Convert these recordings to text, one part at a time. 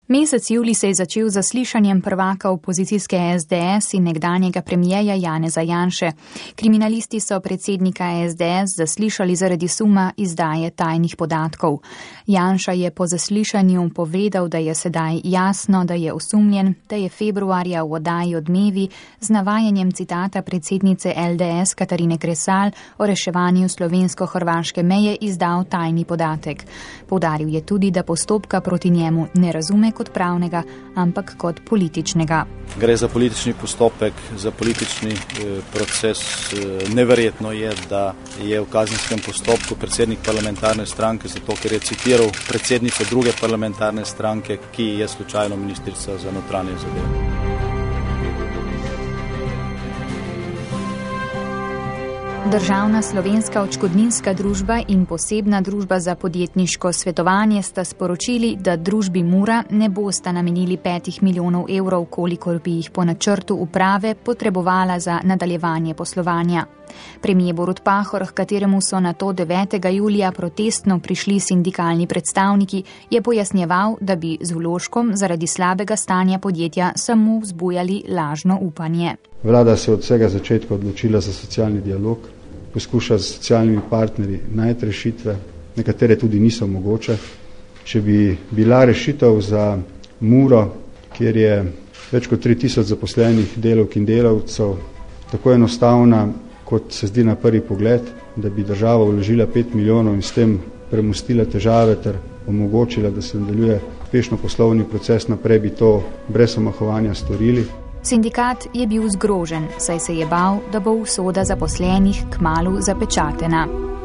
Mesec julij se je začel z zaslišanjem prvaka opozicijske SDS in nekdanjega premijeja Janeza Janše. Kriminalisti so predsednika SDS zaslišali zaradi suma izdaje tajnih podatkov. Janša je po zaslišanju povedal, da je sedaj jasno, da je osumljen, da je februarja v oddaji Odmevi z navajanjem citata predsednice LDS Katarine Kresal o reševanju slovensko-hrvaške meje izdal tajni podatek. Poudaril je tudi, da postopka proti njemu ne razume kot pravnega, ampak kot političnega. Gre za politični postopek, za politični proces. Neverjetno je, da je v kazenskem postopku predsednik parlamentarne stranke, zato ker je citiral predsednico druge parlamentarne stranke, ki je slučajno ministrica za notranje zadeve. Državna slovenska odškodninska družba in posebna družba za podjetniško svetovanje sta sporočili, da družbi Mura ne bosta namenili 5 milijonov evrov, kolikor bi jih po načrtu uprave potrebovala za nadaljevanje poslovanja. Premier Borut Pahor, h kateremu so nato 9. julija protestno prišli sindikalni predstavniki, je pojasnjeval, da bi z vložkom zaradi slabega stanja podjetja samo vzbujali lažno upanje. Vlada se od vsega začetka odločila za socialni dialog, poskuša z socialnimi partnerji najti rešitve, nekatere tudi niso mogoče. Če bi bila rešitev za Muro, kjer je več kot 3000 zaposlenih delavk in delavcev, tako enostavna, kot se zdi na prvi pogled, da bi država vložila 5 milijonov in s tem premostila težave ter omogočila, da se nadaljuje uspešno poslovni proces naprej, bi to brez omahovanja storili. Sindikat je bil zgrožen, saj se je bal, da bo usoda zaposlenih kmalu zapečatena.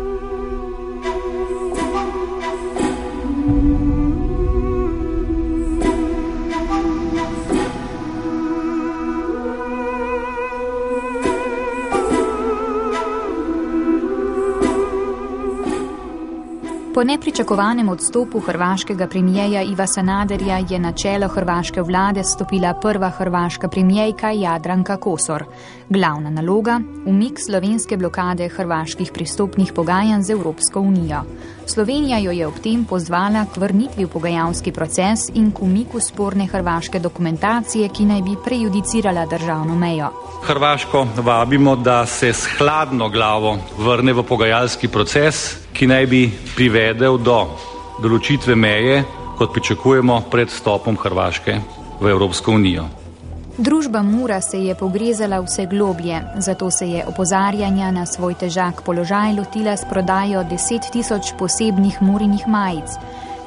Po nepričakovanem odstopu hrvaškega premijeja Iva Sanaderja je na čelo hrvaške vlade stopila prva hrvaška premijejka Jadranka Kosor. Glavna naloga – umik slovenske blokade hrvaških pristopnih pogajanj z Evropsko unijo. Slovenija jo je ob tem pozvala k vrnitvi v pogajalski proces in k umiku sporne hrvaške dokumentacije, ki naj bi prejudicirala državno mejo. Hrvaško vabimo, da se s hladno glavo vrne v pogajalski proces, ki naj bi privedel do določitve meje, kot pričakujemo pred vstopom Hrvaške v Evropsko unijo. Družba Mura se je pogrezala vse globlje, zato se je opozarjanja na svoj težak položaj lotila s prodajo 10 000 posebnih Murinih majic.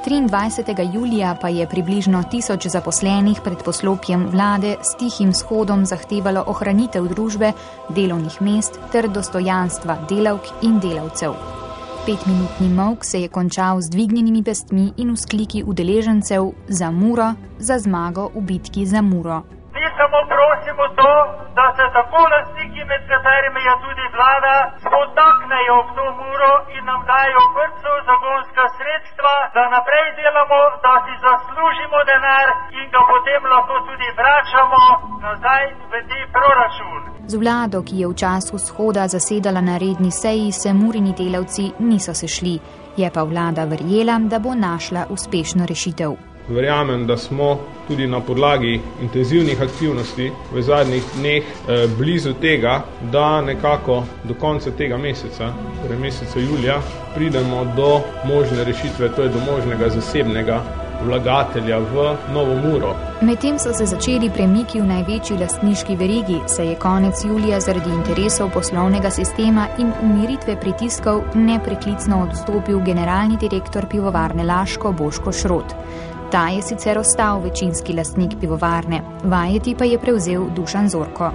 23. julija pa je približno 1000 zaposlenih pred poslopjem vlade s tihim shodom zahtevalo ohranitev družbe, delovnih mest ter dostojanstva delavk in delavcev. 5-minutni molk se je končal z dvignjenimi pestmi in vzkliki udeležencev za Muro, za zmago v bitki za Muro. Mi samo prosimo to, da se tako lastniki, med katerimi je tudi vlada, spotaknejo v to Muro in nam dajo vrtcev zagonska sredstva, da naprej delamo, da si zaslužimo denar in ga potem lahko tudi vračamo nazaj v te proračun. Z vlado, ki je v času shoda zasedala na redni seji, se Murini delavci niso sešli. Je pa vlada verjela, da bo našla uspešno rešitev. Verjamem, da smo tudi na podlagi intenzivnih aktivnosti v zadnjih dneh blizu tega, da nekako do konca tega meseca, torej meseca julija, pridemo do možne rešitve, to je do možnega zasebnega vlagatelja v Novo Muro. Medtem so se začeli premiki v največji lastniški verigi, saj je konec julija zaradi interesov poslovnega sistema in umiritve pritiskov nepreklicno odstopil generalni direktor pivovarne Laško Boško Šrot. Ta je sicer ostal večinski lastnik pivovarne, vajeti pa je prevzel Dušan Zorko.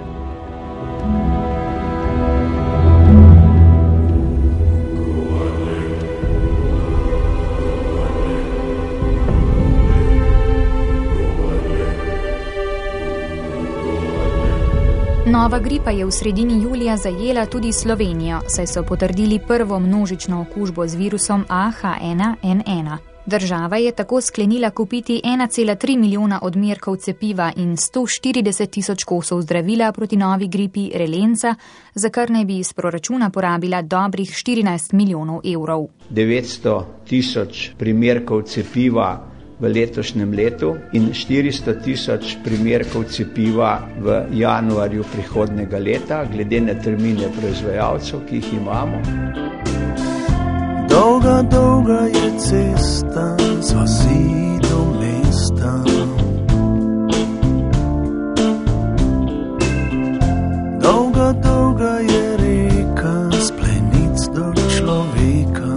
Nova gripa je v sredini julija zajela tudi Slovenijo, saj so potrdili prvo množično okužbo z virusom AH1N1. Država je tako sklenila kupiti 1,3 milijona odmerkov cepiva in 140 000 kosov zdravila proti novi gripi Relenca, za kar naj bi iz proračuna porabila dobrih 14 milijonov evrov. 900 000 primerkov cepiva v letošnjem letu in 400 000 primerkov cepiva v januarju prihodnjega leta, glede na termine proizvajalcev, ki jih imamo. Dolga, dolga je cesta z vasi do mesta. Dolga, dolga je reka s plenic do človeka.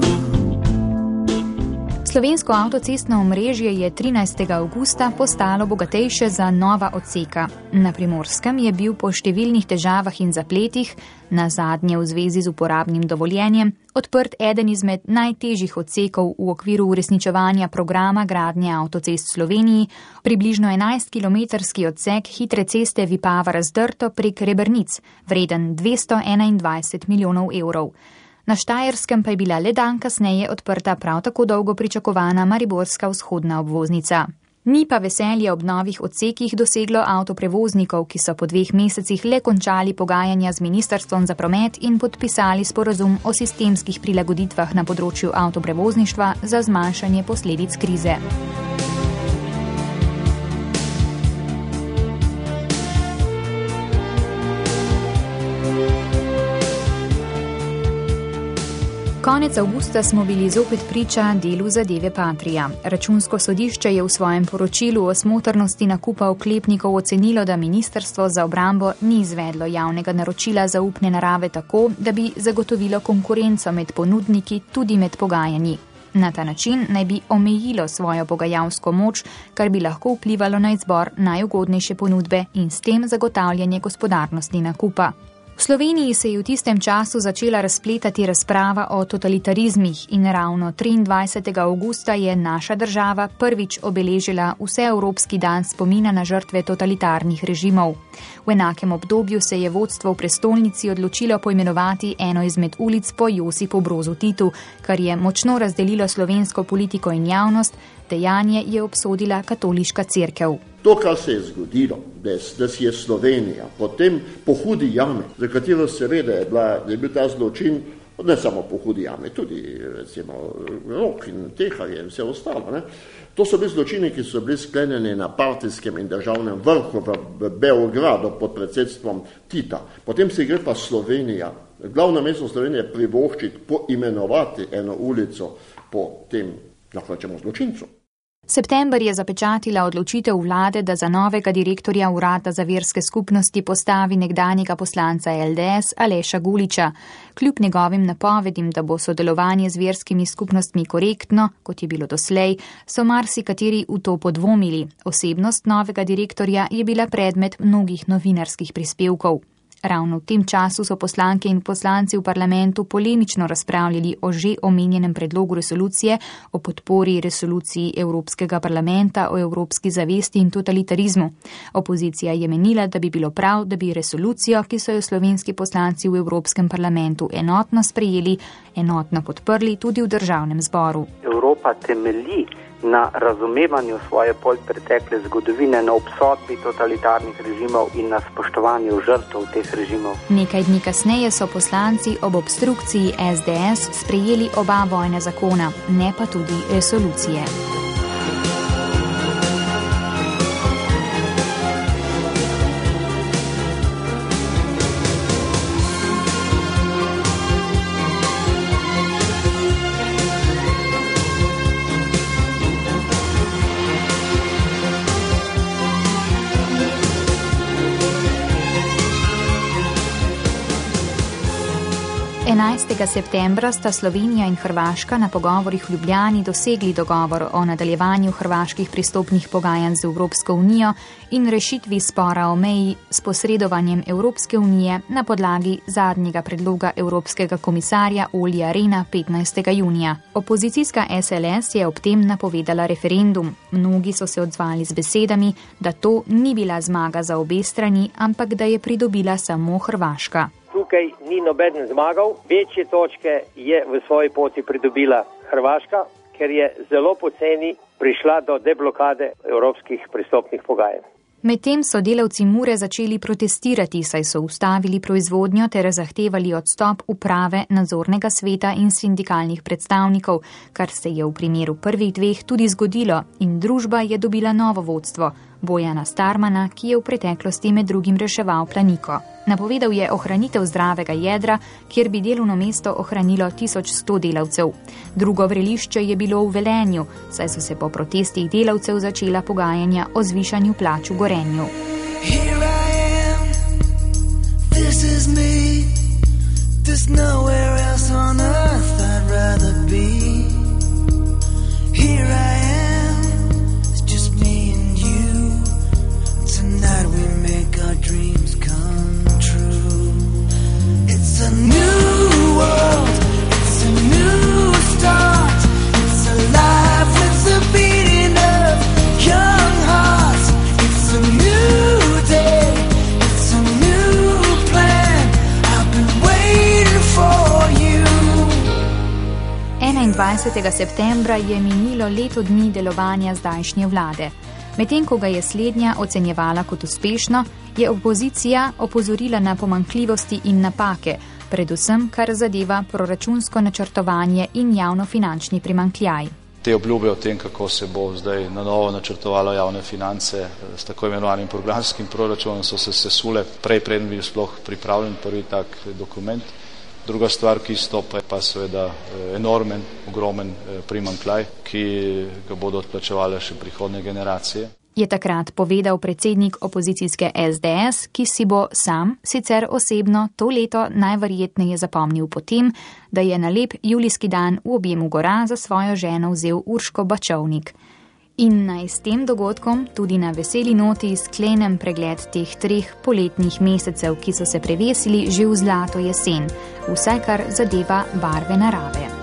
Slovensko avtocestno omrežje je 13. avgusta postalo bogatejše za nova odseka. Na Primorskem je bil po številnih težavah in zapletih, nazadnje v zvezi z uporabnim dovoljenjem, odprt eden izmed najtežjih odsekov v okviru uresničevanja programa gradnje avtocest v Sloveniji, približno 11-kilometrski odsek hitre ceste Vipava-Razdrto prek Rebrnic, vreden 221 milijonov evrov. Na Štajerskem pa je bila le dan kasneje odprta prav tako dolgo pričakovana mariborska vzhodna obvoznica. Ni pa veselje ob novih odsekih doseglo avtoprevoznikov, ki so po 2 mesecih le končali pogajanja z Ministrstvom za promet in podpisali sporazum o sistemskih prilagoditvah na področju avtoprevozništva za zmanjšanje posledic krize. Konec avgusta smo bili zopet priča delu zadeve Patria. Računsko sodišče je v svojem poročilu o smotrnosti nakupa oklepnikov ocenilo, da Ministrstvo za obrambo ni izvedlo javnega naročila zaupne narave tako, da bi zagotovilo konkurenco med ponudniki tudi med pogajanji. Na ta način naj bi omejilo svojo pogajalsko moč, kar bi lahko vplivalo na izbor najugodnejše ponudbe in s tem zagotavljanje gospodarnosti nakupa. V Sloveniji se je v tistem času začela razpletati razprava o totalitarizmih in ravno 23. avgusta je naša država prvič obeležila vseevropski dan spomina na žrtve totalitarnih režimov. V enakem obdobju se je vodstvo v prestolnici odločilo poimenovati eno izmed ulic po Josipu Brozu Titu, kar je močno razdelilo slovensko politiko in javnost, dejanje je obsodila katoliška cerkev. To, kar se je zgodilo, da si je Slovenija potem po hudi jame, za katero seveda je bil ta zločin, ne samo po hudi jame, tudi recimo Rok in Teharje in vse ostalo. Ne? To so bili zločini, ki so bili sklenjeni na partijskem in državnem vrhu v Beogradu pod predsedstvom Tita. Potem se gre pa Slovenija, glavno mesto Slovenije privoščiti, poimenovati eno ulico po tem, lahko rečemo, zločincu. September je zapečatila odločitev vlade, da za novega direktorja Urada za verske skupnosti postavi nekdanjega poslanca LDS Aleša Guliča. Kljub njegovim napovedim, da bo sodelovanje z verskimi skupnostmi korektno, kot je bilo doslej, so marsikateri v to podvomili. Osebnost novega direktorja je bila predmet mnogih novinarskih prispevkov. Ravno v tem času so poslanke in poslanci v parlamentu polemično razpravljali o že omenjenem predlogu resolucije o podpori resoluciji Evropskega parlamenta o evropski zavesti in totalitarizmu. Opozicija je menila, da bi bilo prav, da bi resolucijo, ki so jo slovenski poslanci v Evropskem parlamentu enotno sprejeli, enotno podprli tudi v državnem zboru. Evropa temelji na razumevanju svoje pretekle zgodovine, na obsodbi totalitarnih režimov in na spoštovanju žrtev teh režimov. Nekaj dni kasneje so poslanci ob obstrukciji SDS sprejeli oba vojna zakona, ne pa tudi resolucije. 11. septembra sta Slovenija in Hrvaška na pogovorih v Ljubljani dosegli dogovor o nadaljevanju hrvaških pristopnih pogajanj z Evropsko unijo in rešitvi spora o meji s posredovanjem Evropske unije na podlagi zadnjega predloga Evropskega komisarja Olija Rehna 15. junija. Opozicijska SLS je ob tem napovedala referendum. Mnogi so se odzvali z besedami, da to ni bila zmaga za obe strani, ampak da je pridobila samo Hrvaška. Tukaj ni nobeden zmagal, večje točke je v svoji poti pridobila Hrvaška, ker je zelo poceni prišla do deblokade evropskih pristopnih pogajanj. Medtem so delavci Mure začeli protestirati, saj so ustavili proizvodnjo ter zahtevali odstop uprave, nadzornega sveta in sindikalnih predstavnikov, kar se je v primeru prvih dveh tudi zgodilo in družba je dobila novo vodstvo, Bojana Starmana, ki je v preteklosti med drugim reševal Planiko. Napovedal je ohranitev zdravega jedra, kjer bi delovno mesto ohranilo 1100 delavcev. Drugo vrelišče je bilo v Velenju, saj so se po protestih delavcev začela pogajanja o zvišanju plač v Gorenju. Tonight we make our dreams come true. It's a new world, it's a new start. It's a life with a beating of young hearts. It's a new day, it's a new plan. I've been waiting for you. 21. septembra je minilo leto dni delovanja zdajšnje vlade. Medtem ko ga je slednja ocenjevala kot uspešno, je opozicija opozorila na pomanjkljivosti in napake, predvsem kar zadeva proračunsko načrtovanje in javnofinančni primanjkljaj. Te obljube o tem, kako se bo zdaj na novo načrtovalo javne finance s tako imenovanim programskim proračunom, so se sesule preden bil sploh pripravljen prvi tak dokument. Druga stvar, ki stopa, je pa seveda enormen, ogromen primanjkljaj, ki ga bodo odplačevale še prihodnje generacije. Je takrat povedal predsednik opozicijske SDS, ki si bo sam, sicer osebno, to leto najverjetneje zapomnil po tem, da je na lep julijski dan v objemu gora za svojo ženo vzel Urško Bačovnik. In naj s tem dogodkom tudi na veseli noti sklenem pregled teh 3 poletnih mesecev, ki so se prevesili že v zlato jesen, vsaj kar zadeva barve narave.